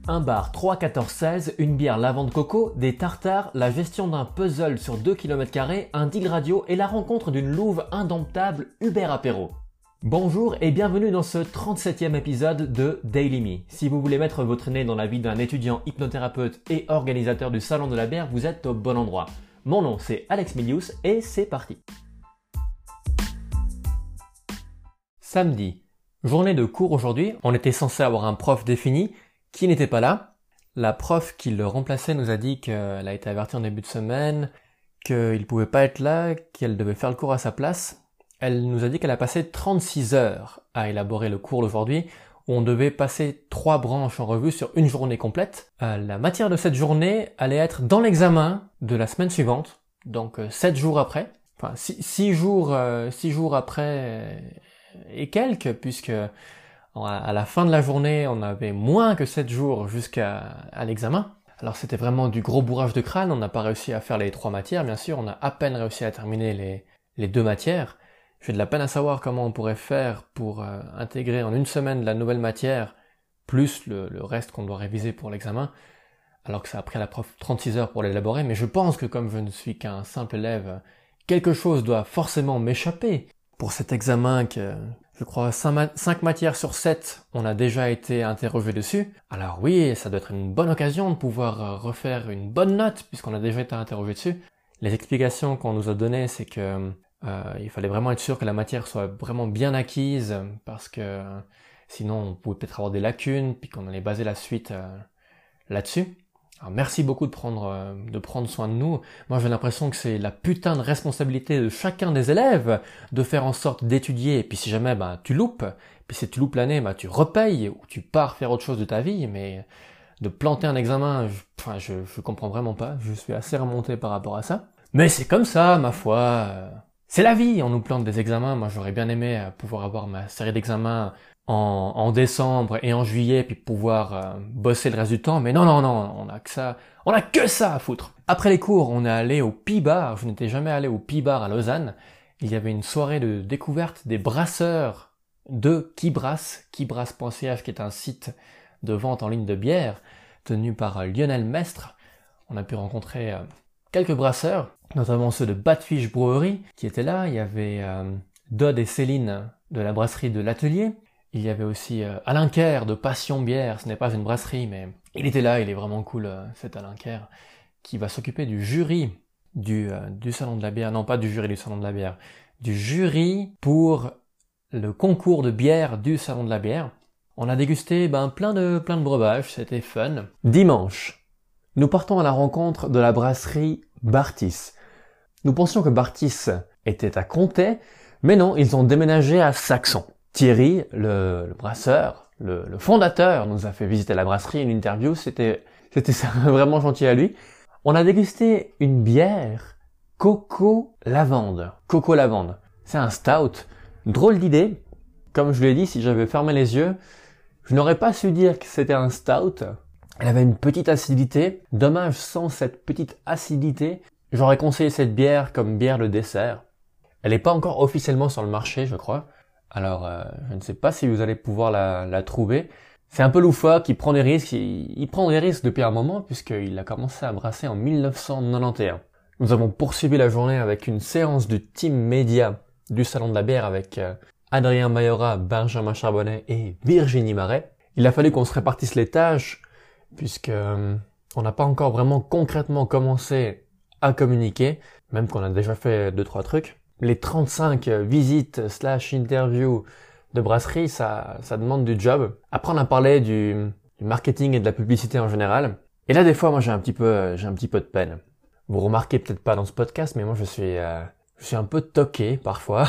Un bar 3, 14, 16, une bière lavande coco, des tartares, la gestion d'un puzzle sur 2 km², un deal radio et la rencontre d'une louve indomptable Uber Apéro. Bonjour et bienvenue dans ce 37e épisode de Daily Me. Si vous voulez mettre votre nez dans la vie d'un étudiant hypnothérapeute et organisateur du Salon de la bière, vous êtes au bon endroit. Mon nom c'est Alex Milius et c'est parti. Samedi. Journée de cours aujourd'hui, on était censé avoir un prof défini qui n'était pas là. La prof qui le remplaçait nous a dit qu'elle a été avertie en début de semaine, qu'il pouvait pas être là, qu'elle devait faire le cours à sa place. Elle nous a dit qu'elle a passé 36 heures à élaborer le cours d'aujourd'hui, où on devait passer 3 branches en revue sur une journée complète. La matière de cette journée allait être dans l'examen de la semaine suivante, donc 7 jours après. Enfin, 6 jours après et quelques, puisque à la fin de la journée, on avait moins que 7 jours jusqu'à l'examen. Alors c'était vraiment du gros bourrage de crâne, on n'a pas réussi à faire les 3 matières, bien sûr, on a à peine réussi à terminer les 2 matières. J'ai de la peine à savoir comment on pourrait faire pour intégrer en une semaine la nouvelle matière, plus le reste qu'on doit réviser pour l'examen, alors que ça a pris à la prof 36 heures pour l'élaborer, mais je pense que comme je ne suis qu'un simple élève, quelque chose doit forcément m'échapper. Pour cet examen que, je crois, 5 matières sur 7, on a déjà été interrogé dessus. Alors oui, ça doit être une bonne occasion de pouvoir refaire une bonne note, puisqu'on a déjà été interrogé dessus. Les explications qu'on nous a données, c'est que il fallait vraiment être sûr que la matière soit vraiment bien acquise, parce que sinon on pouvait peut-être avoir des lacunes, puis qu'on allait baser la suite là-dessus. Alors merci beaucoup de prendre soin de nous. Moi j'ai l'impression que c'est la putain de responsabilité de chacun des élèves de faire en sorte d'étudier, et puis si jamais tu loupes, puis si tu loupes l'année, tu repayes, ou tu pars faire autre chose de ta vie, mais de planter un examen, je comprends vraiment pas, je suis assez remonté par rapport à ça. Mais c'est comme ça, ma foi, c'est la vie, on nous plante des examens. Moi j'aurais bien aimé pouvoir avoir ma série d'examens en décembre et en juillet, puis pouvoir bosser le reste du temps, mais non, on a que ça à foutre. Après les cours, on est allé au Pi-Bar. Je n'étais jamais allé au Pi-Bar à Lausanne. Il y avait une soirée de découverte des brasseurs de Kibrass, kibrass.ch, qui est un site de vente en ligne de bière, tenu par Lionel Mestre. On a pu rencontrer quelques brasseurs, notamment ceux de Badfish Brewery, qui étaient là. Il y avait Dodd et Céline de la brasserie de l'Atelier. Il y avait aussi Alain Kerr de Passion Bière, ce n'est pas une brasserie, mais il était là, il est vraiment cool, cet Alain Kerr, qui va s'occuper du jury du Salon de la bière, non pas du jury du Salon de la bière, du jury pour le concours de bière du Salon de la bière. On a dégusté plein de breuvages, c'était fun. Dimanche, nous partons à la rencontre de la brasserie Bartis. Nous pensions que Bartis était à Comté, mais non, ils ont déménagé à Saxon. Thierry, le brasseur, le fondateur, nous a fait visiter la brasserie, une interview, c'était vraiment gentil à lui. On a dégusté une bière Coco Lavande. Coco Lavande. C'est un stout. Drôle d'idée. Comme je l'ai dit, si j'avais fermé les yeux, je n'aurais pas su dire que c'était un stout. Elle avait une petite acidité. Dommage, sans cette petite acidité, j'aurais conseillé cette bière comme bière de dessert. Elle n'est pas encore officiellement sur le marché, je crois. Alors, je ne sais pas si vous allez pouvoir la trouver. C'est un peu loufoque, il prend des risques. Il prend des risques depuis un moment, puisqu'il a commencé à brasser en 1991. Nous avons poursuivi la journée avec une séance du team média du Salon de la bière avec Adrien Mayora, Benjamin Charbonnet et Virginie Marais. Il a fallu qu'on se répartisse les tâches, puisque on n'a pas encore vraiment concrètement commencé à communiquer, même qu'on a déjà fait 2-3 trucs. Les 35 visites / interviews de brasserie, ça demande du job. Après, on a parlé du marketing et de la publicité en général. Et là, des fois, moi, j'ai un petit peu de peine. Vous remarquez peut-être pas dans ce podcast, mais moi, je suis un peu toqué parfois.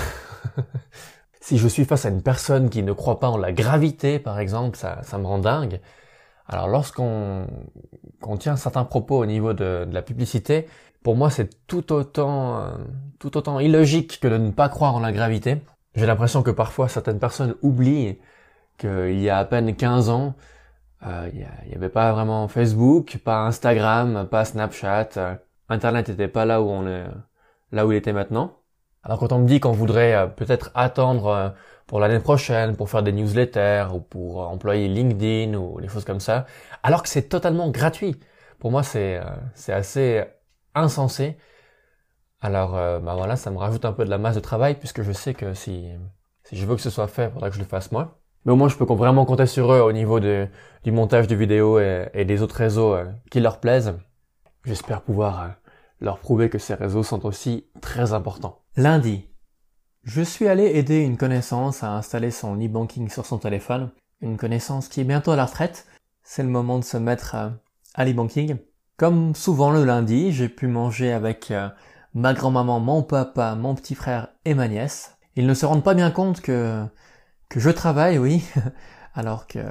Si je suis face à une personne qui ne croit pas en la gravité, par exemple, ça me rend dingue. Alors, lorsqu'on tient certains propos au niveau de la publicité, pour moi, c'est tout autant illogique que de ne pas croire en la gravité. J'ai l'impression que parfois, certaines personnes oublient qu'il y a à peine 15 ans, il y avait pas vraiment Facebook, pas Instagram, pas Snapchat. Internet n'était pas là où il était maintenant. Alors quand on me dit qu'on voudrait peut-être attendre pour l'année prochaine, pour faire des newsletters ou pour employer LinkedIn ou des choses comme ça, alors que c'est totalement gratuit. Pour moi, c'est assez insensé. Alors, voilà, ça me rajoute un peu de la masse de travail puisque je sais que si je veux que ce soit fait, il faudra que je le fasse moi. Mais au moins, je peux vraiment compter sur eux au niveau du montage de vidéos et des autres réseaux qui leur plaisent. J'espère pouvoir leur prouver que ces réseaux sont aussi très importants. Lundi, je suis allé aider une connaissance à installer son e-banking sur son téléphone. Une connaissance qui est bientôt à la retraite. C'est le moment de se mettre à l'e-banking. Comme souvent le lundi, j'ai pu manger avec ma grand-maman, mon papa, mon petit frère et ma nièce. Ils ne se rendent pas bien compte que je travaille, oui, alors que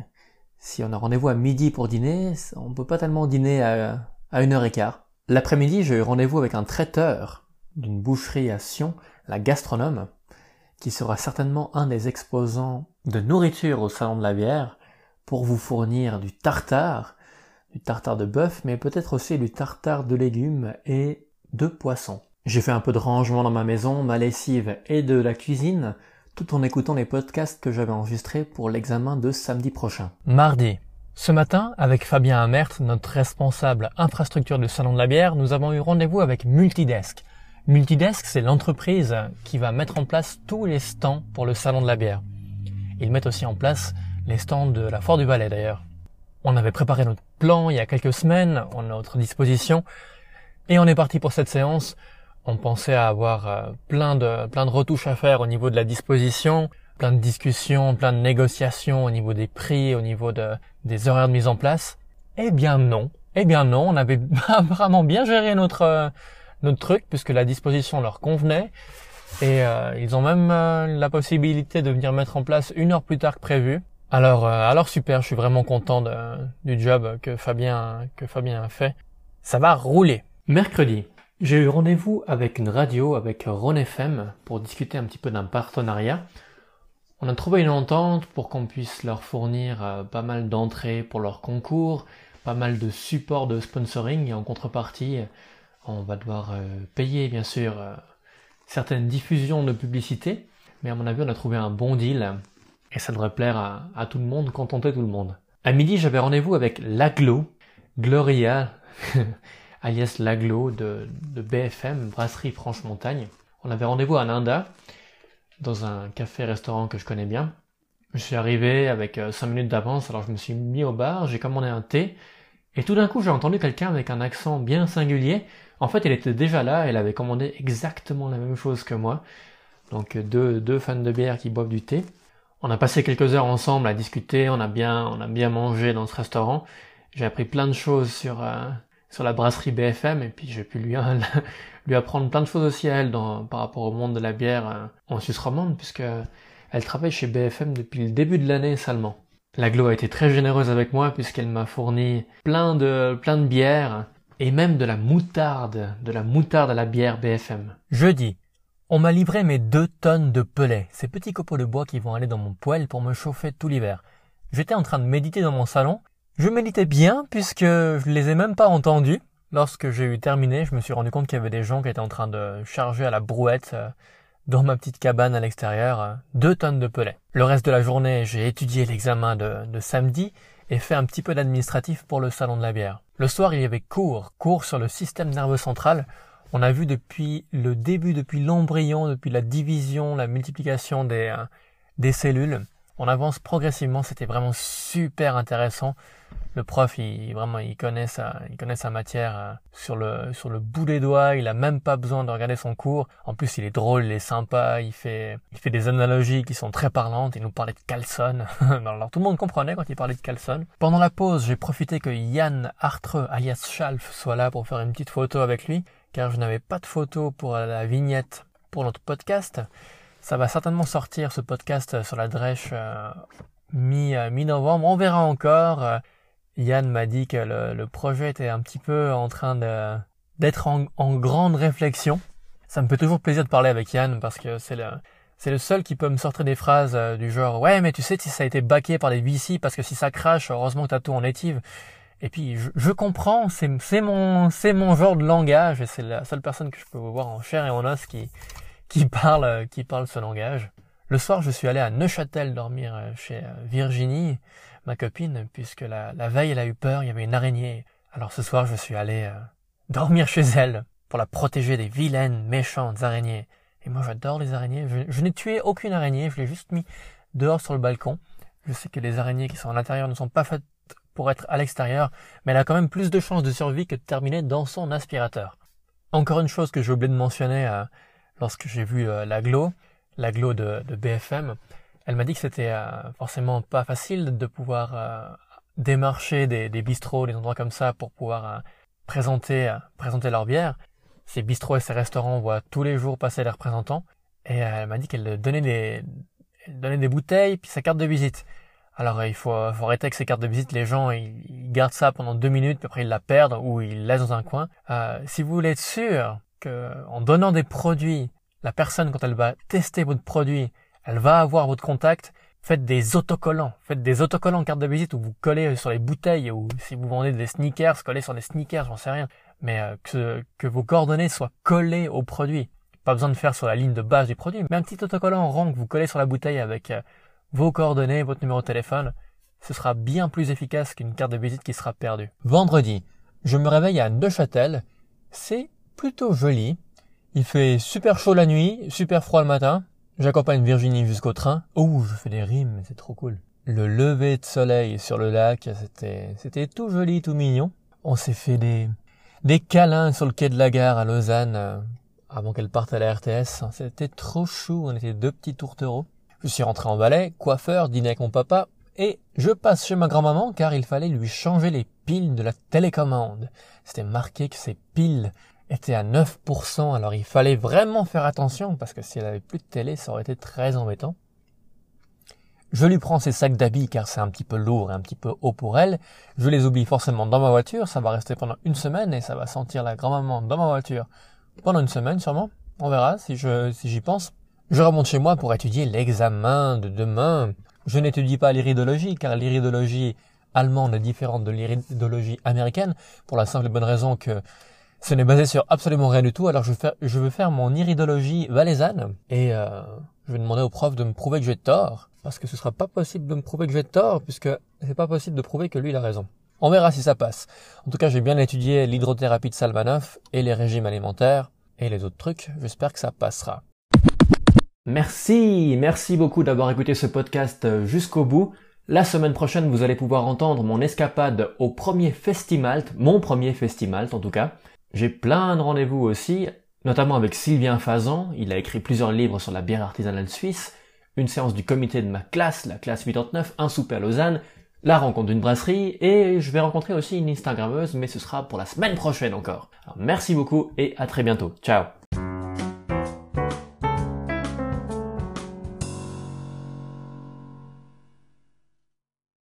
si on a rendez-vous à midi pour dîner, on peut pas tellement dîner à 1h15. L'après-midi, j'ai eu rendez-vous avec un traiteur d'une boucherie à Sion, la Gastronome, qui sera certainement un des exposants de nourriture au Salon de la Bière, pour vous fournir du tartare de bœuf, mais peut-être aussi du tartare de légumes et de poisson. J'ai fait un peu de rangement dans ma maison, ma lessive et de la cuisine, tout en écoutant les podcasts que j'avais enregistrés pour l'examen de samedi prochain. Mardi. Ce matin, avec Fabien Amert, notre responsable infrastructure du Salon de la Bière, nous avons eu rendez-vous avec Multidesk. Multidesk, c'est l'entreprise qui va mettre en place tous les stands pour le Salon de la Bière. Ils mettent aussi en place les stands de la Foire du Valais d'ailleurs. On avait préparé notre plan il y a quelques semaines, on a notre disposition, et on est parti pour cette séance. On pensait avoir plein de retouches à faire au niveau de la disposition, plein de discussions, plein de négociations au niveau des prix, au niveau des horaires de mise en place. Eh bien non, on avait vraiment bien géré notre truc puisque la disposition leur convenait et ils ont même la possibilité de venir mettre en place 1 heure plus tard que prévu. Alors super, je suis vraiment content du job que Fabien a fait. Ça va rouler. Mercredi. J'ai eu rendez-vous avec une radio, avec Rhône FM, pour discuter un petit peu d'un partenariat. On a trouvé une entente pour qu'on puisse leur fournir pas mal d'entrées pour leur concours, pas mal de support de sponsoring, et en contrepartie, on va devoir payer bien sûr certaines diffusions de publicité, mais à mon avis on a trouvé un bon deal, et ça devrait plaire à tout le monde, contenter tout le monde. À midi, j'avais rendez-vous avec l'Aglo, Gloria, alias l'Aglo de BFM, Brasserie Franche-Montagne. On avait rendez-vous à Nanda, dans un café-restaurant que je connais bien. Je suis arrivé avec 5 minutes d'avance, alors je me suis mis au bar, j'ai commandé un thé, et tout d'un coup j'ai entendu quelqu'un avec un accent bien singulier. En fait, elle était déjà là, elle avait commandé exactement la même chose que moi. Donc deux fans de bière qui boivent du thé. On a passé quelques heures ensemble à discuter, on a bien mangé dans ce restaurant. J'ai appris plein de choses sur la brasserie BFM, et puis j'ai pu lui apprendre plein de choses aussi à elle par rapport au monde de la bière en Suisse romande, puisque elle travaille chez BFM depuis le début de l'année seulement. L'Aglo a été très généreuse avec moi puisqu'elle m'a fourni plein de bières et même de la moutarde à la bière BFM. Jeudi, on m'a livré mes 2 tonnes de pellets, ces petits copeaux de bois qui vont aller dans mon poêle pour me chauffer tout l'hiver. J'étais en train de méditer dans mon salon. Je méditais bien puisque je les ai même pas entendus. Lorsque j'ai eu terminé, je me suis rendu compte qu'il y avait des gens qui étaient en train de charger à la brouette dans ma petite cabane à l'extérieur 2 tonnes de pellets. Le reste de la journée, j'ai étudié l'examen de samedi et fait un petit peu d'administratif pour le salon de la bière. Le soir, il y avait cours sur le système nerveux central. On a vu depuis le début, depuis l'embryon, depuis la division, la multiplication des cellules. On avance progressivement, c'était vraiment super intéressant. Le prof, il connaît sa matière sur le bout des doigts. Il a même pas besoin de regarder son cours. En plus, il est drôle, il est sympa. Il fait des analogies qui sont très parlantes. Il nous parlait de Carlson. Alors tout le monde comprenait quand il parlait de Carlson. Pendant la pause, j'ai profité que Yann Artreux, alias Schalf, soit là pour faire une petite photo avec lui, car je n'avais pas de photo pour la vignette pour notre podcast. Ça va certainement sortir, ce podcast, sur la Drèche mi-novembre. On verra encore. Yann m'a dit que le projet était un petit peu en train d'être en grande réflexion. Ça me fait toujours plaisir de parler avec Yann parce que c'est le seul qui peut me sortir des phrases du genre « Ouais, mais tu sais si ça a été backé par les VC parce que si ça crache, heureusement que t'as tout en native. » Et puis je comprends, c'est mon genre de langage et c'est la seule personne que je peux voir en chair et en os qui parle ce langage. Le soir, je suis allé à Neuchâtel dormir chez Virginie, ma copine, puisque la veille, elle a eu peur, il y avait une araignée. Alors ce soir, je suis allé dormir chez elle pour la protéger des vilaines, méchantes araignées. Et moi, j'adore les araignées. Je n'ai tué aucune araignée, je l'ai juste mis dehors sur le balcon. Je sais que les araignées qui sont à l'intérieur ne sont pas faites pour être à l'extérieur, mais elle a quand même plus de chances de survie que de terminer dans son aspirateur. Encore une chose que j'ai oublié de mentionner lorsque j'ai vu l'aglo de BFM, elle m'a dit que c'était forcément pas facile de pouvoir démarcher des bistrots, des endroits comme ça pour pouvoir présenter leur bière. Ces bistrots et ces restaurants voient tous les jours passer les représentants, et elle m'a dit qu'elle donnait des bouteilles puis sa carte de visite. Alors il faut arrêter avec ces cartes de visite, les gens ils gardent ça pendant 2 minutes puis après ils la perdent ou ils la laissent dans un coin. Si vous voulez être sûr que en donnant des produits, la personne quand elle va tester votre produit, elle va avoir votre contact, faites des autocollants carte de visite où vous collez sur les bouteilles, ou si vous vendez des sneakers, collez sur des sneakers, j'en sais rien, mais que vos coordonnées soient collées au produit. Pas besoin de faire sur la ligne de base du produit, mais un petit autocollant en rang que vous collez sur la bouteille avec vos coordonnées, votre numéro de téléphone, ce sera bien plus efficace qu'une carte de visite qui sera perdue. Vendredi, je me réveille à Neuchâtel. C'est plutôt joli. Il fait super chaud la nuit, super froid le matin. J'accompagne Virginie jusqu'au train. Oh, je fais des rimes, c'est trop cool. Le lever de soleil sur le lac, c'était tout joli, tout mignon. On s'est fait des câlins sur le quai de la gare à Lausanne avant qu'elle parte à la RTS. C'était trop chou, on était 2 petits tourtereaux. Je suis rentré en Valais, coiffeur, dîner avec mon papa, et je passe chez ma grand-maman car il fallait lui changer les piles de la télécommande. C'était marqué que ces piles étaient à 9%, alors il fallait vraiment faire attention parce que si elle avait plus de télé, ça aurait été très embêtant. Je lui prends ses sacs d'habits car c'est un petit peu lourd et un petit peu haut pour elle. Je les oublie forcément dans ma voiture, ça va rester pendant 1 semaine et ça va sentir la grand-maman dans ma voiture pendant 1 semaine sûrement. On verra si j'y pense. Je remonte chez moi pour étudier l'examen de demain. Je n'étudie pas l'iridologie, car l'iridologie allemande est différente de l'iridologie américaine, pour la simple et bonne raison que ce n'est basé sur absolument rien du tout. Alors je veux faire mon iridologie valaisanne, et je vais demander au prof de me prouver que j'ai tort, parce que ce sera pas possible de me prouver que j'ai tort, puisque c'est pas possible de prouver que lui il a raison. On verra si ça passe. En tout cas, j'ai bien étudié l'hydrothérapie de Salmanov, et les régimes alimentaires, et les autres trucs. J'espère que ça passera. Merci beaucoup d'avoir écouté ce podcast jusqu'au bout. La semaine prochaine, vous allez pouvoir entendre mon escapade au premier Festimalt, mon premier Festimalt en tout cas. J'ai plein de rendez-vous aussi, notamment avec Sylvain Fazan. Il a écrit plusieurs livres sur la bière artisanale suisse, une séance du comité de ma classe, la classe 89, un souper à Lausanne, la rencontre d'une brasserie, et je vais rencontrer aussi une Instagrammeuse, mais ce sera pour la semaine prochaine encore. Alors, merci beaucoup et à très bientôt. Ciao.